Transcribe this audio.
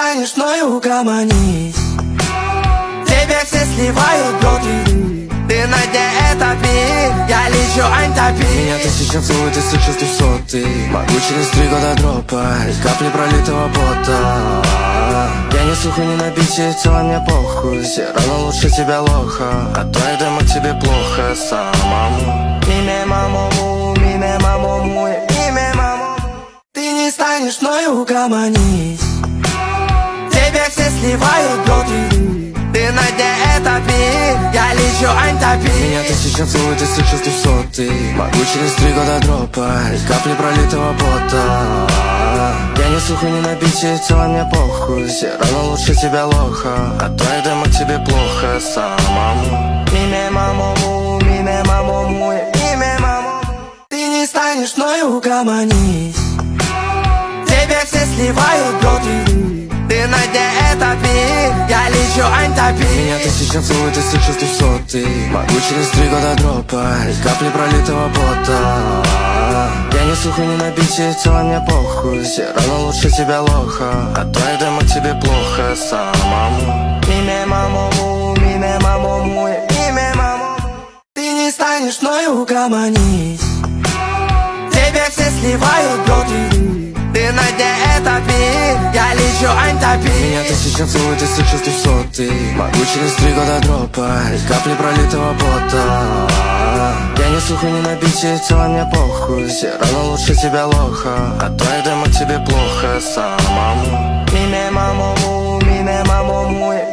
станешь мною угомонись. Тебе все сливают броды, ты на дне этот мир, я лечу антопи. Меня тысяча целует и слышишь 200. Могу через 3 года дропать капли пролитого пота. Я не сухой, не на бите, тело мне похуй. Все равно лучше тебя лоха, а то я думаю, тебе плохо самому. Миме мамому, миме мамому, миме мамому. Ты не станешь мною угомонись. Тебе все сливают броды, ты на дне этот мир, я лечу антопи. Меня тысяча целует и слышишь 200. Могу через 3 года дропать капли пролитого пота. Я не сухой, не на бите, тело мне похуй. Все равно лучше тебя лоха, а то я думаю, тебе плохо самому. Миме мамому, миме мамому, миме мамому. Ты не станешь мною угомонись. Тебе все сливают броды, ты на дне этот мир, я лечу антопи. Меня тысяча целует и слышишь 200. Могу через 3 года дропать капли пролитого пота. Я не сухой, не на бите, тело мне похуй. Все равно лучше тебя лоха, а то я думаю, тебе плохо самому. Миме мамому, миме мамому, миме мамому. Ты не станешь мною угомонись. Тебе все сливают броды, ты на дне этот мир, я лечу антопи. Меня тысяча целует и слышишь 200. Могу через 3 года дропать капли пролитого пота. Я не сухой, не на бите, тело мне похуй. Все равно лучше тебя лоха, а то я думаю, тебе плохо самому. Миме мамому, миме мамому.